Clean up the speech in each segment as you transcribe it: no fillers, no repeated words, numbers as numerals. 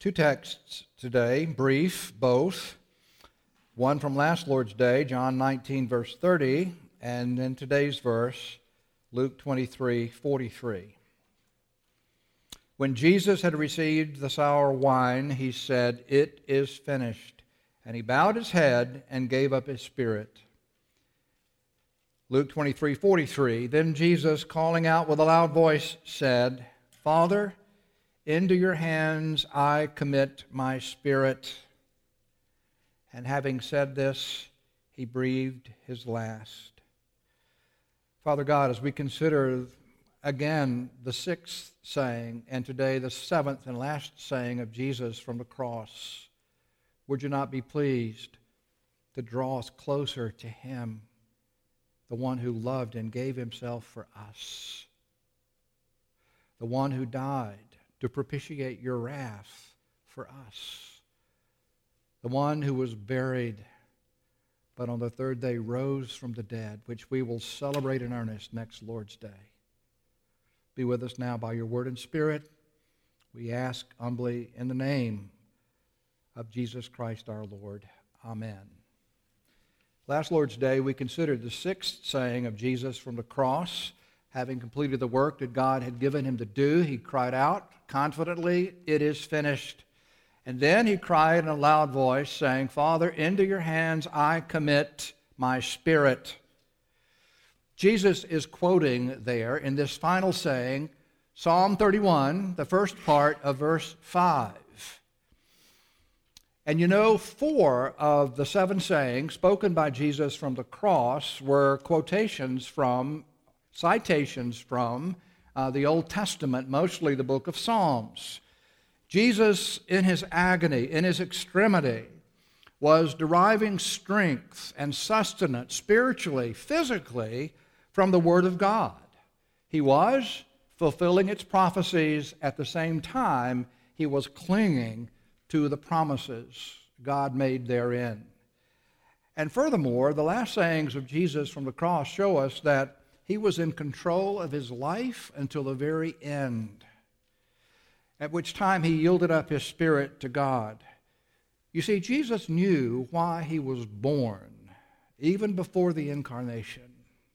Two texts today, brief, both. One from last Lord's Day, John 19, verse 30, and then today's verse, Luke 23, 43. When Jesus had received the sour wine, he said, "It is finished." And he bowed his head and gave up his spirit. Luke 23, 43. Then Jesus, calling out with a loud voice, said, "Father, into your hands I commit my spirit." And having said this, he breathed his last. Father God, as we consider again the sixth saying, and today the seventh and last saying of Jesus from the cross, would you not be pleased to draw us closer to him, the one who loved and gave himself for us, the one who died to propitiate your wrath for us, the one who was buried, but on the third day rose from the dead, which we will celebrate in earnest next Lord's Day. Be with us now by your word and spirit. We ask humbly in the name of Jesus Christ our Lord. Amen. Last Lord's Day, we considered the sixth saying of Jesus from the cross. Having completed the work that God had given him to do, he cried out confidently, "It is finished." And then he cried in a loud voice, saying, "Father, into your hands I commit my spirit." Jesus is quoting there in this final saying, Psalm 31, the first part of verse 5. And you know, 4 of the 7 sayings spoken by Jesus from the cross were citations from the Old Testament, mostly the book of Psalms. Jesus, in his agony, in his extremity, was deriving strength and sustenance spiritually, physically, from the Word of God. He was fulfilling its prophecies. At the same time, he was clinging to the promises God made therein. And furthermore, the last sayings of Jesus from the cross show us that he was in control of his life until the very end, at which time he yielded up his spirit to God. You see, Jesus knew why he was born, even before the incarnation.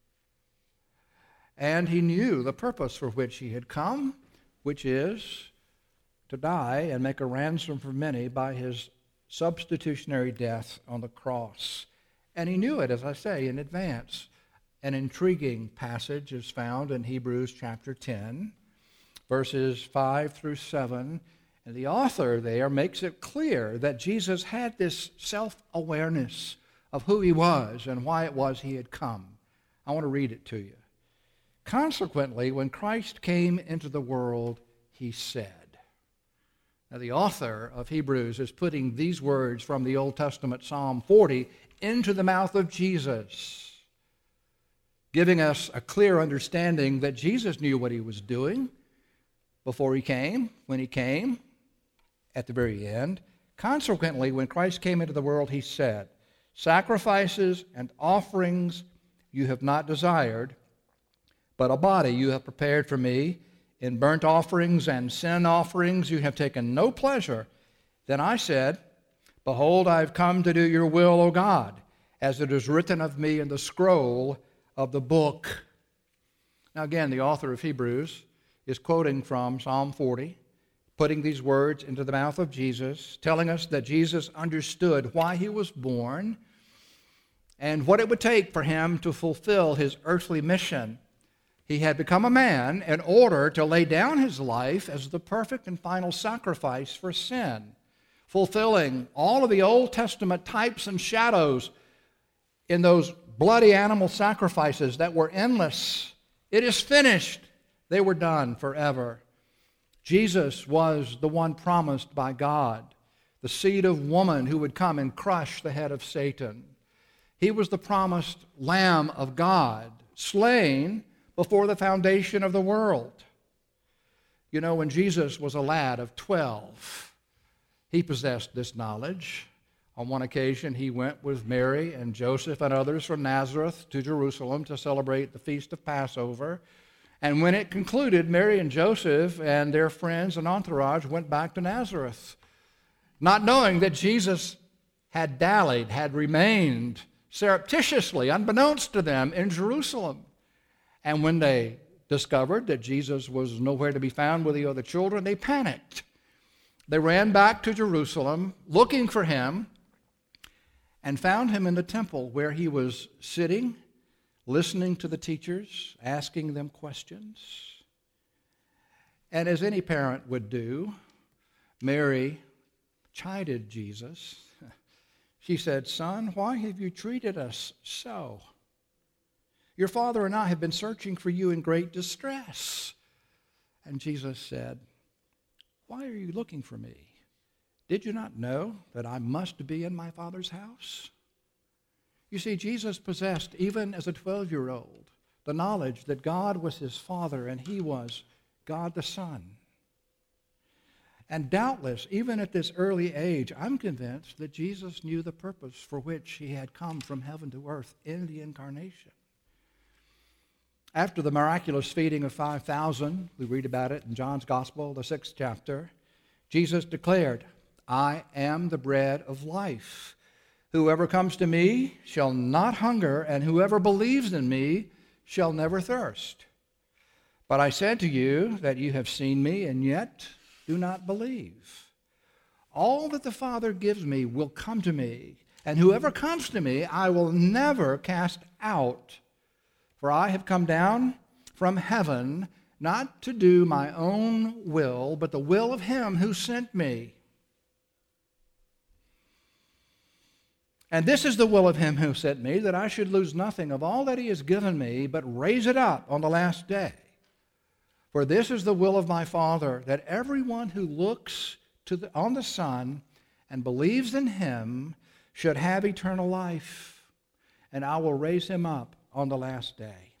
And he knew the purpose for which he had come, which is to die and make a ransom for many by his substitutionary death on the cross. And he knew it, as I say, in advance. An intriguing passage is found in Hebrews chapter 10, verses 5 through 7. And the author there makes it clear that Jesus had this self-awareness of who he was and why it was he had come. I want to read it to you. Consequently, when Christ came into the world, he said. Now, the author of Hebrews is putting these words from the Old Testament Psalm 40 into the mouth of Jesus, giving us a clear understanding that Jesus knew what he was doing before he came, when he came, at the very end. Consequently, when Christ came into the world, he said, "Sacrifices and offerings you have not desired, but a body you have prepared for me. In burnt offerings and sin offerings you have taken no pleasure. Then I said, Behold, I have come to do your will, O God, as it is written of me in the scroll of the book." Now again, the author of Hebrews is quoting from Psalm 40, putting these words into the mouth of Jesus, telling us that Jesus understood why he was born and what it would take for him to fulfill his earthly mission. He had become a man in order to lay down his life as the perfect and final sacrifice for sin, fulfilling all of the Old Testament types and shadows in those bloody animal sacrifices that were endless. It is finished. They were done forever. Jesus was the one promised by God, the seed of woman who would come and crush the head of Satan. He was the promised Lamb of God, slain before the foundation of the world. You know, when Jesus was a lad of 12, he possessed this knowledge. On one occasion, he went with Mary and Joseph and others from Nazareth to Jerusalem to celebrate the feast of Passover. And when it concluded, Mary and Joseph and their friends and entourage went back to Nazareth not knowing that Jesus had dallied, had remained surreptitiously, unbeknownst to them, in Jerusalem. And when they discovered that Jesus was nowhere to be found with the other children, they panicked. They ran back to Jerusalem looking for him and found him in the temple where he was sitting, listening to the teachers, asking them questions. And as any parent would do, Mary chided Jesus. She said, "Son, why have you treated us so? Your father and I have been searching for you in great distress." And Jesus said, "Why are you looking for me? Did you not know that I must be in my Father's house?" You see, Jesus possessed, even as a 12-year-old, the knowledge that God was his Father and he was God the Son. And doubtless, even at this early age, I'm convinced that Jesus knew the purpose for which he had come from heaven to earth in the incarnation. After the miraculous feeding of 5,000, we read about it in John's Gospel, the 6th chapter, Jesus declared, "I am the bread of life. Whoever comes to me shall not hunger, and whoever believes in me shall never thirst. But I said to you that you have seen me, and yet do not believe. All that the Father gives me will come to me, and whoever comes to me I will never cast out. For I have come down from heaven not to do my own will, but the will of him who sent me. And this is the will of him who sent me, that I should lose nothing of all that he has given me, but raise it up on the last day. For this is the will of my Father, that everyone who looks on the Son and believes in him should have eternal life, and I will raise him up on the last day."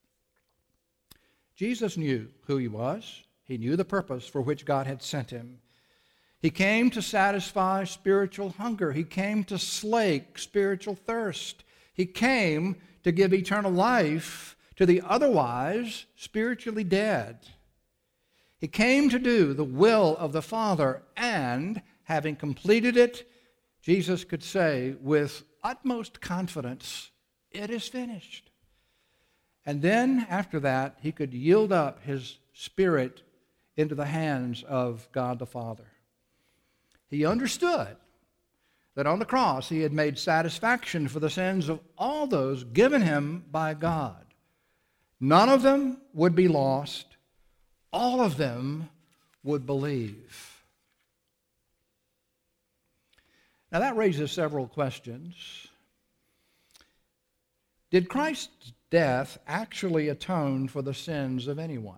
Jesus knew who he was. He knew the purpose for which God had sent him. He came to satisfy spiritual hunger. He came to slake spiritual thirst. He came to give eternal life to the otherwise spiritually dead. He came to do the will of the Father, and having completed it, Jesus could say with utmost confidence, "It is finished." And then, after that, he could yield up his spirit into the hands of God the Father. He understood that on the cross he had made satisfaction for the sins of all those given him by God. None of them would be lost. All of them would believe. Now that raises several questions. Did Christ's death actually atone for the sins of anyone?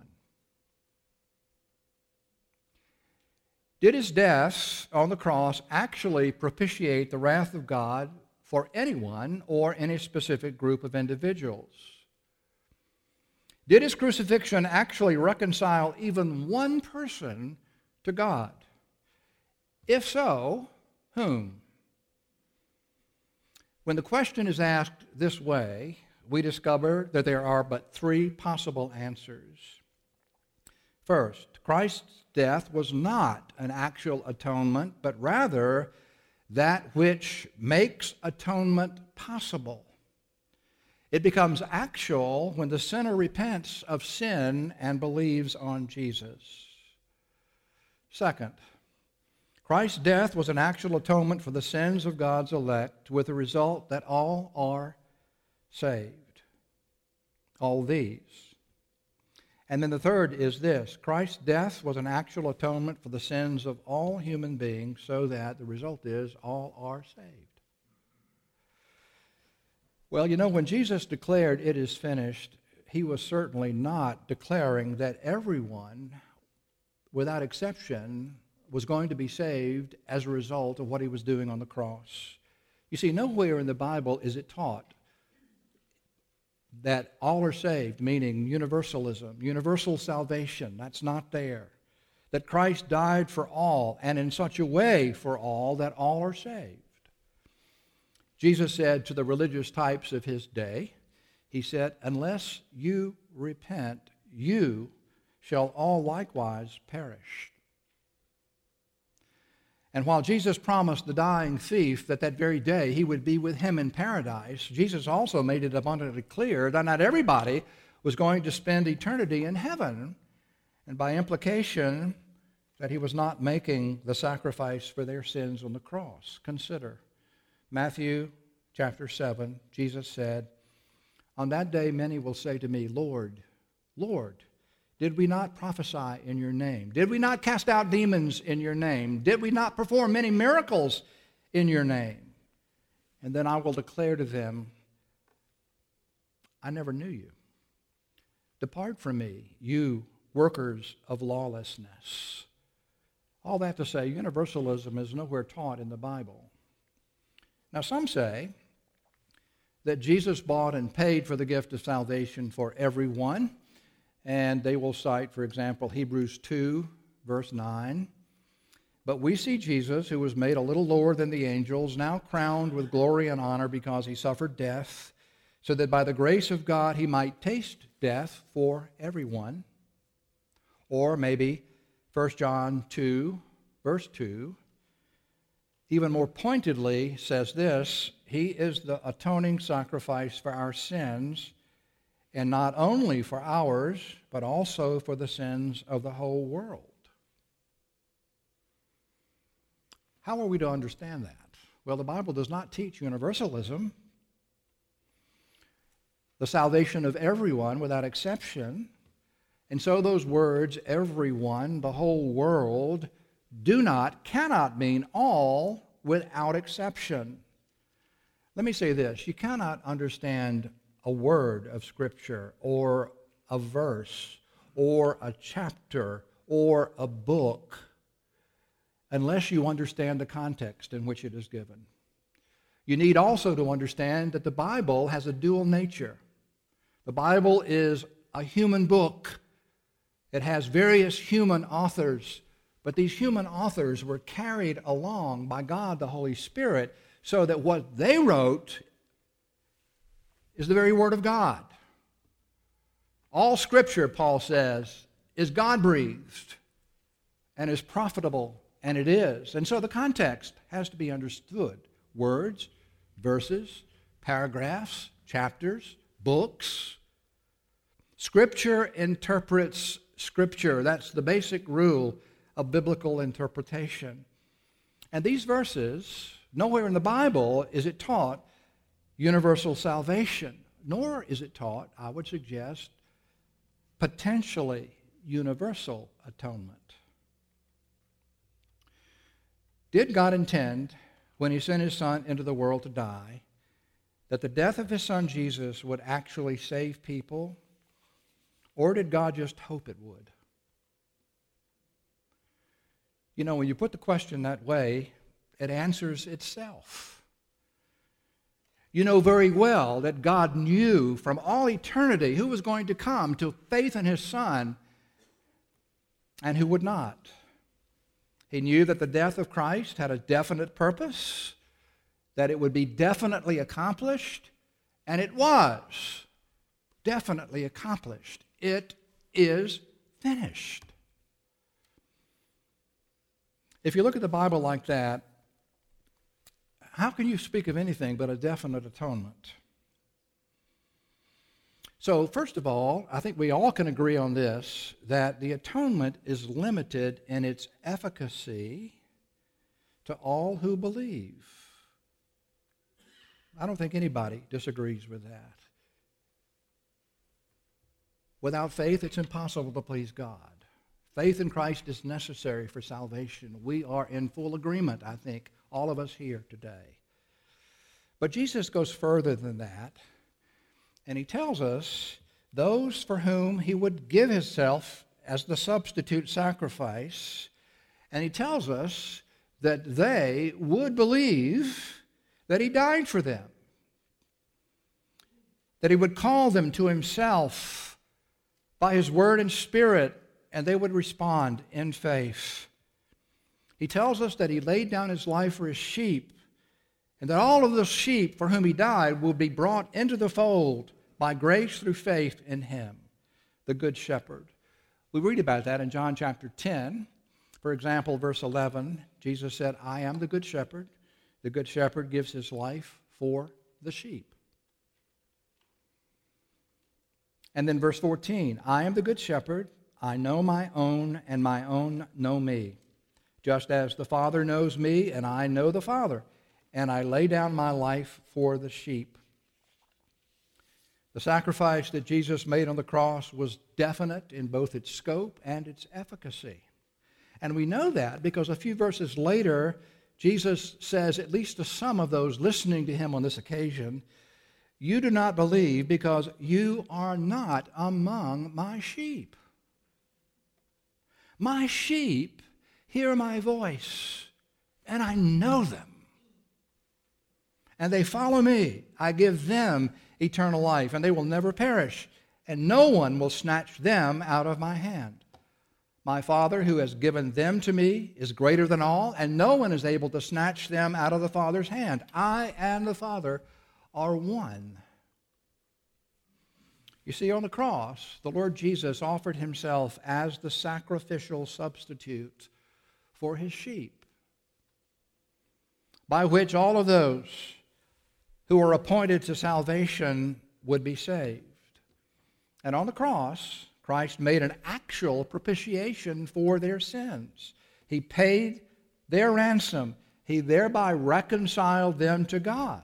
Did his death on the cross actually propitiate the wrath of God for anyone or any specific group of individuals? Did his crucifixion actually reconcile even one person to God? If so, whom? When the question is asked this way, we discover that there are but three possible answers. First, Christ's death was not an actual atonement, but rather that which makes atonement possible. It becomes actual when the sinner repents of sin and believes on Jesus. Second, Christ's death was an actual atonement for the sins of God's elect, with the result that all are saved. All these. And then the third is this: Christ's death was an actual atonement for the sins of all human beings, so that the result is all are saved. Well, you know, when Jesus declared "it is finished," he was certainly not declaring that everyone, without exception, was going to be saved as a result of what he was doing on the cross. You see, nowhere in the Bible is it taught that all are saved, meaning universalism, universal salvation. That's not there. That Christ died for all, and in such a way for all that all are saved. Jesus said to the religious types of his day, he said, "Unless you repent, you shall all likewise perish." And while Jesus promised the dying thief that very day he would be with him in paradise, Jesus also made it abundantly clear that not everybody was going to spend eternity in heaven, and by implication, that he was not making the sacrifice for their sins on the cross. Consider Matthew chapter 7, Jesus said, "On that day many will say to me, 'Lord, Lord, did we not prophesy in your name? Did we not cast out demons in your name? Did we not perform many miracles in your name?' And then I will declare to them, 'I never knew you. Depart from me, you workers of lawlessness.'" All that to say, universalism is nowhere taught in the Bible. Now, some say that Jesus bought and paid for the gift of salvation for everyone, and they will cite, for example, Hebrews 2, verse 9. "But we see Jesus, who was made a little lower than the angels, now crowned with glory and honor because he suffered death, so that by the grace of God he might taste death for everyone." Or maybe 1 John 2, verse 2, even more pointedly says this, "He is the atoning sacrifice for our sins, and not only for ours, but also for the sins of the whole world." How are we to understand that? Well, the Bible does not teach universalism. The salvation of everyone without exception. And so those words, everyone, the whole world, cannot mean all without exception. Let me say this. You cannot understand a word of Scripture or a verse or a chapter or a book unless you understand the context in which it is given. You need also to understand that the Bible has a dual nature. The Bible is a human book. It has various human authors, but these human authors were carried along by God the Holy Spirit so that what they wrote is the very Word of God. All Scripture, Paul says, is God-breathed and is profitable, and it is. And so the context has to be understood. Words, verses, paragraphs, chapters, books. Scripture interprets Scripture. That's the basic rule of biblical interpretation. And these verses, nowhere in the Bible is it taught universal salvation, nor is it taught, I would suggest, potentially universal atonement. Did God intend, when he sent his Son into the world to die, that the death of his Son Jesus would actually save people? Or did God just hope it would? You know, when you put the question that way, it answers itself. You know very well that God knew from all eternity who was going to come to faith in his Son and who would not. He knew that the death of Christ had a definite purpose, that it would be definitely accomplished, and it was definitely accomplished. It is finished. If you look at the Bible like that, how can you speak of anything but a definite atonement? So, first of all, I think we all can agree on this, that the atonement is limited in its efficacy to all who believe. I don't think anybody disagrees with that. Without faith, it's impossible to please God. Faith in Christ is necessary for salvation. We are in full agreement, I think, all of us here today. But Jesus goes further than that, and he tells us those for whom he would give himself as the substitute sacrifice, and he tells us that they would believe that he died for them, that he would call them to himself by his word and spirit, and they would respond in faith. He tells us that he laid down his life for his sheep, and that all of the sheep for whom he died will be brought into the fold by grace through faith in him, the Good Shepherd. We read about that in John chapter 10, For example, verse 11, Jesus said, I am the good shepherd. The good shepherd gives his life for the sheep. And then verse 14, I am the good shepherd. I know my own, and my own know me. Just as the Father knows me, and I know the Father, and I lay down my life for the sheep. The sacrifice that Jesus made on the cross was definite in both its scope and its efficacy. And we know that because a few verses later, Jesus says, at least to some of those listening to him on this occasion, you do not believe because you are not among my sheep. My sheep hear my voice, and I know them. And they follow me. I give them eternal life, and they will never perish, and no one will snatch them out of my hand. My Father, who has given them to me, is greater than all, and no one is able to snatch them out of the Father's hand. I and the Father are one. You see, on the cross, the Lord Jesus offered himself as the sacrificial substitute for his sheep, by which all of those who are appointed to salvation would be saved. And on the cross, Christ made an actual propitiation for their sins. He paid their ransom. He thereby reconciled them to God.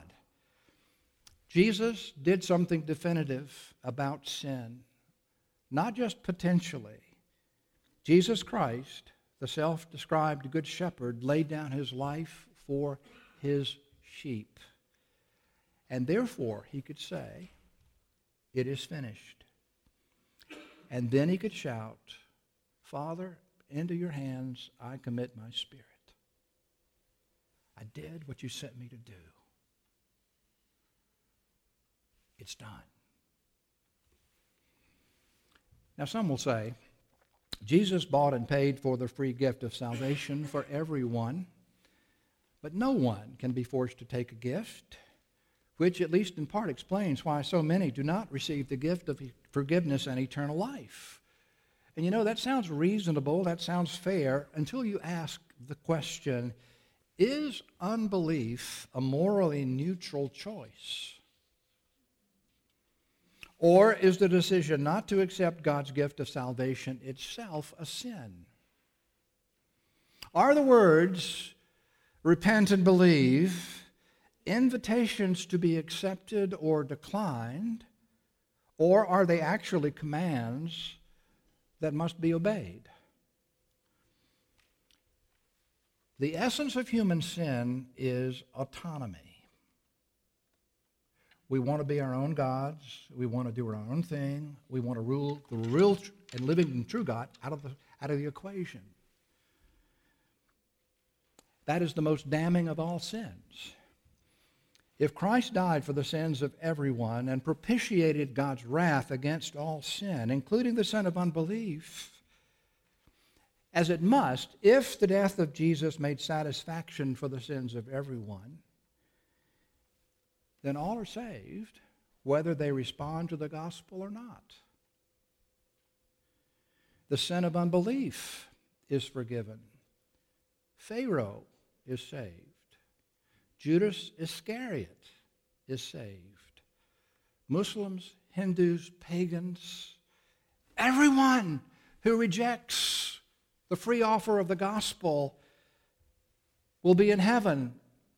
Jesus did something definitive about sin, not just potentially. Jesus Christ, the self-described Good Shepherd, laid down his life for his sheep. And therefore, he could say, it is finished. And then he could shout, Father, into your hands I commit my spirit. I did what you sent me to do. It's done. Now, some will say, Jesus bought and paid for the free gift of salvation for everyone, but no one can be forced to take a gift, which at least in part explains why so many do not receive the gift of forgiveness and eternal life. And you know, that sounds reasonable, that sounds fair, until you ask the question, is unbelief a morally neutral choice? Or is the decision not to accept God's gift of salvation itself a sin? Are the words, repent and believe, invitations to be accepted or declined, or are they actually commands that must be obeyed? The essence of human sin is autonomy. We want to be our own gods. We want to do our own thing. We want to rule the real and living and true God out of the equation. That is the most damning of all sins. If Christ died for the sins of everyone and propitiated God's wrath against all sin, including the sin of unbelief, as it must, if the death of Jesus made satisfaction for the sins of everyone, then all are saved, whether they respond to the gospel or not. The sin of unbelief is forgiven. Pharaoh is saved. Judas Iscariot is saved. Muslims, Hindus, pagans, everyone who rejects the free offer of the gospel will be in heaven.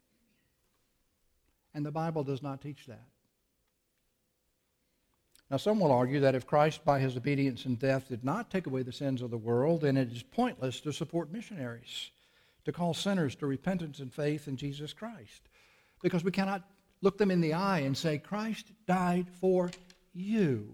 And the Bible does not teach that. Now, some will argue that if Christ, by his obedience and death, did not take away the sins of the world, then it is pointless to support missionaries, to call sinners to repentance and faith in Jesus Christ, because we cannot look them in the eye and say, Christ died for you.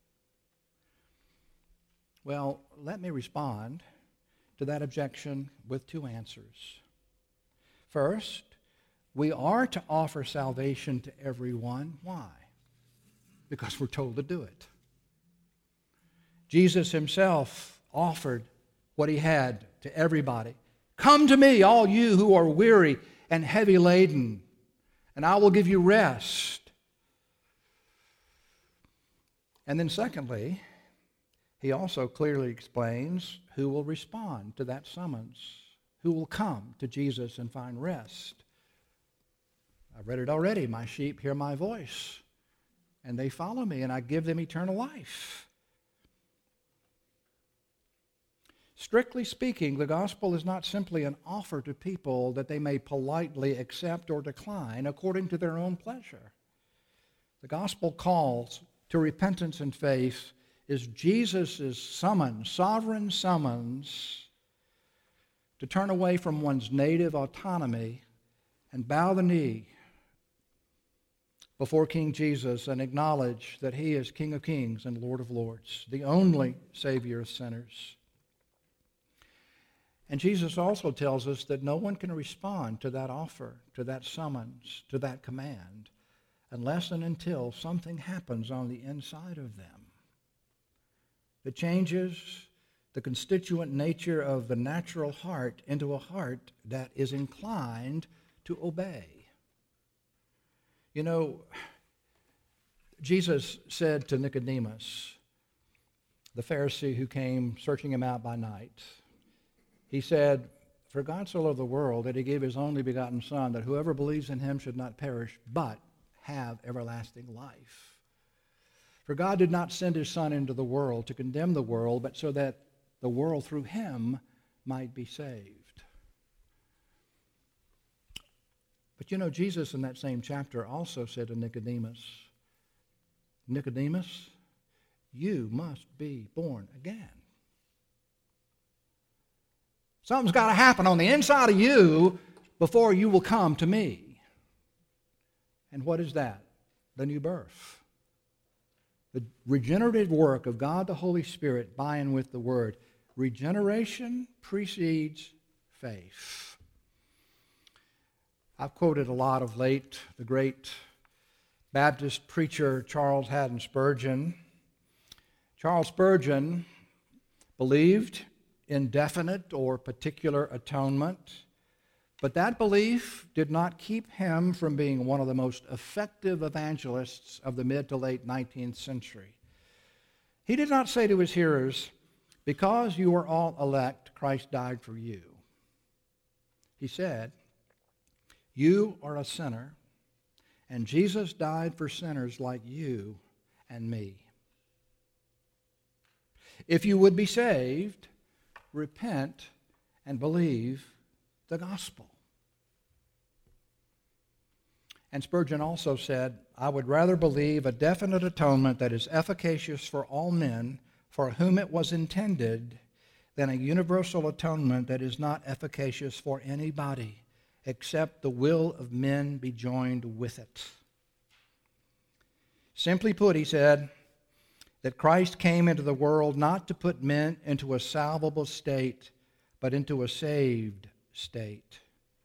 Well, let me respond to that objection with two answers. First, we are to offer salvation to everyone. Why? Because we're told to do it. Jesus himself offered what he had to everybody. Come to me, all you who are weary and heavy laden, and I will give you rest. And then secondly, he also clearly explains who will respond to that summons, who will come to Jesus and find rest. I've read it already. My sheep hear my voice, and they follow me, and I give them eternal life. Strictly speaking, the gospel is not simply an offer to people that they may politely accept or decline according to their own pleasure. The gospel calls to repentance and faith is Jesus' summons, sovereign summons, to turn away from one's native autonomy and bow the knee before King Jesus and acknowledge that he is King of Kings and Lord of Lords, the only Savior of sinners. And Jesus also tells us that no one can respond to that offer, to that summons, to that command, unless and until something happens on the inside of them that changes the constituent nature of the natural heart into a heart that is inclined to obey. You know, Jesus said to Nicodemus, the Pharisee who came searching him out by night, he said, "For God so loved the world that he gave his only begotten Son, that whoever believes in him should not perish, but have everlasting life. For God did not send his Son into the world to condemn the world, but so that the world through him might be saved." But you know, Jesus in that same chapter also said to Nicodemus, "Nicodemus, you must be born again." Something's got to happen on the inside of you before you will come to me. And what is that? The new birth. The regenerative work of God the Holy Spirit by and with the Word. Regeneration precedes faith. I've quoted a lot of late the great Baptist preacher Charles Haddon Spurgeon. Charles Spurgeon believed in definite or particular atonement, but that belief did not keep him from being one of the most effective evangelists of the mid to late 19th century. He did not say to his hearers, "Because you are all elect, Christ died for you." He said, "You are a sinner, and Jesus died for sinners like you and me. If you would be saved, repent and believe the gospel." And Spurgeon also said, "I would rather believe a definite atonement that is efficacious for all men for whom it was intended than a universal atonement that is not efficacious for anybody except the will of men be joined with it." Simply put, he said, that Christ came into the world not to put men into a salvable state, but into a saved state.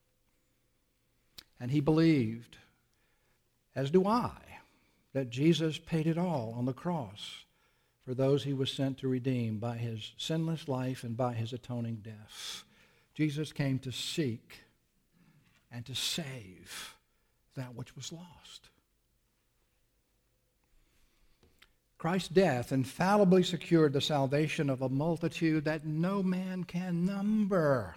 And he believed, as do I, that Jesus paid it all on the cross for those he was sent to redeem by his sinless life and by his atoning death. Jesus came to seek and to save that which was lost. Christ's death infallibly secured the salvation of a multitude that no man can number,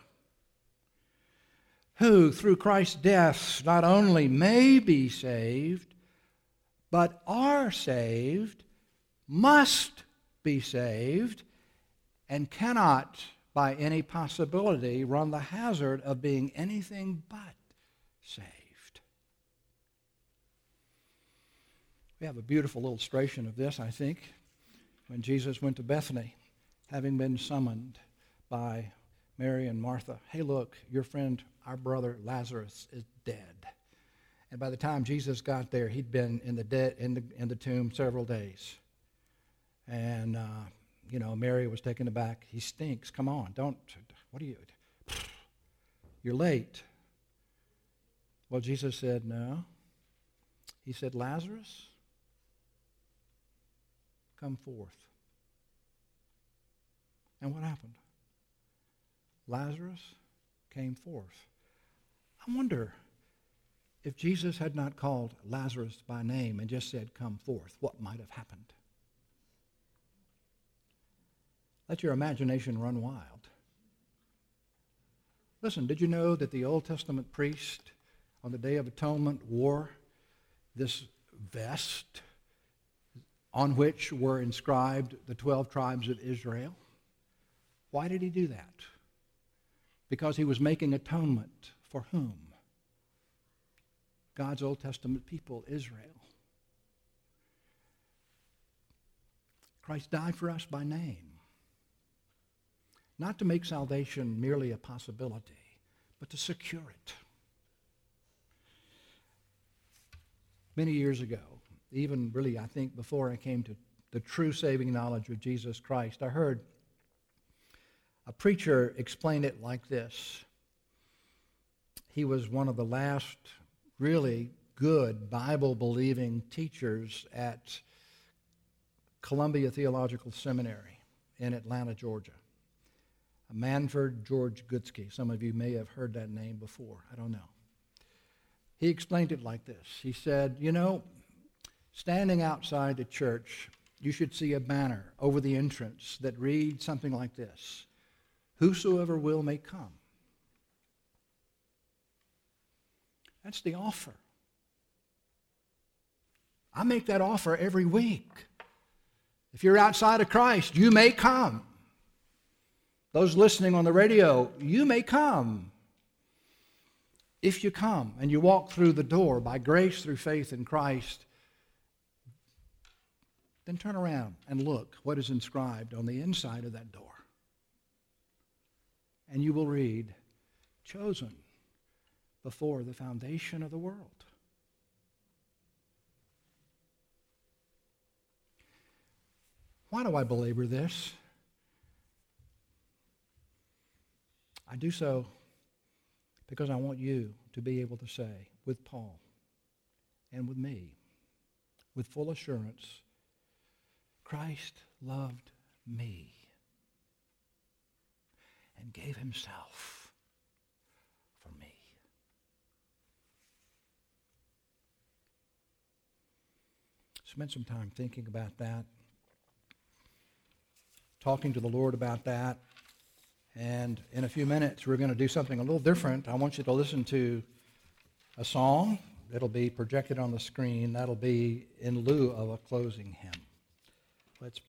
who through Christ's death not only may be saved, but are saved, must be saved, and cannot by any possibility run the hazard of being anything but saved. We have a beautiful illustration of this, I think, when Jesus went to Bethany, having been summoned by Mary and Martha. "Hey, look, your friend, our brother Lazarus, is dead." And by the time Jesus got there, he'd been in the tomb several days. And Mary was taken aback. "He stinks. Come on, what are you? You're late." Well, Jesus said, "No." He said, "Lazarus, come forth." And what happened? Lazarus came forth. I wonder if Jesus had not called Lazarus by name and just said, "Come forth," what might have happened? Let your imagination run wild. Listen, did you know that the Old Testament priest on the Day of Atonement wore this vest on which were inscribed the 12 tribes of Israel? Why did he do that? Because he was making atonement for whom? God's Old Testament people, Israel. Christ died for us by name. Not to make salvation merely a possibility, but to secure it. Many years ago, even really I think before I came to the true saving knowledge of Jesus Christ, I heard a preacher explain it like this. He was one of the last really good Bible-believing teachers at Columbia Theological Seminary in Atlanta, Georgia. Manford George Goodsky. Some of you may have heard that name before. I don't know. He explained it like this. He said, you know, standing outside the church, you should see a banner over the entrance that reads something like this: whosoever will may come. That's the offer. I make that offer every week. If you're outside of Christ, you may come. Those listening on the radio, you may come. If you come and you walk through the door by grace through faith in Christ, then turn around and look what is inscribed on the inside of that door. And you will read, chosen before the foundation of the world. Why do I belabor this? I do so because I want you to be able to say with Paul and with me, with full assurance, Christ loved me and gave himself for me. Spend some time thinking about that, talking to the Lord about that. And in a few minutes, we're going to do something a little different. I want you to listen to a song that'll be projected on the screen. That'll be in lieu of a closing hymn. Let's